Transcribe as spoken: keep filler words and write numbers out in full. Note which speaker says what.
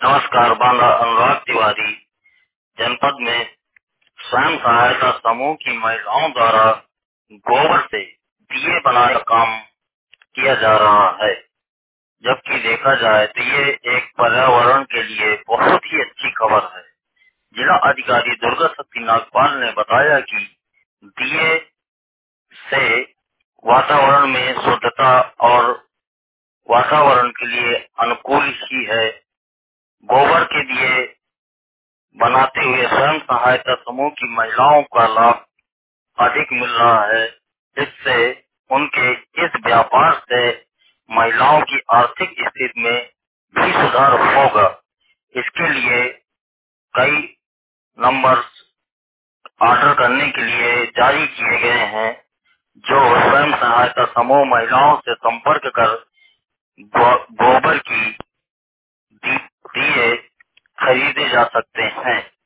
Speaker 1: नमस्कार। बांदा अनुराग तिवारी जनपद में स्वयं सहायता समूह की महिलाओं द्वारा गोबर से दिए बनाने का काम किया जा रहा है। जबकि देखा जाए तो ये एक पर्यावरण के लिए बहुत ही अच्छी खबर है। जिला अधिकारी दुर्गा शक्ति नागपाल ने बताया कि दिए से वातावरण में शुद्धता और वातावरण के लिए अनुकूल ही है। गोबर के दिए बनाते हुए स्वयं सहायता समूह की महिलाओं का लाभ अधिक मिल रहा है। इससे उनके इस व्यापार से महिलाओं की आर्थिक स्थिति में भी सुधार होगा। इसके लिए कई नंबर ऑर्डर करने के लिए जारी किए गए हैं, जो स्वयं सहायता समूह महिलाओं से संपर्क कर गो, गोबर की दी, दिए खरीदे जा सकते हैं।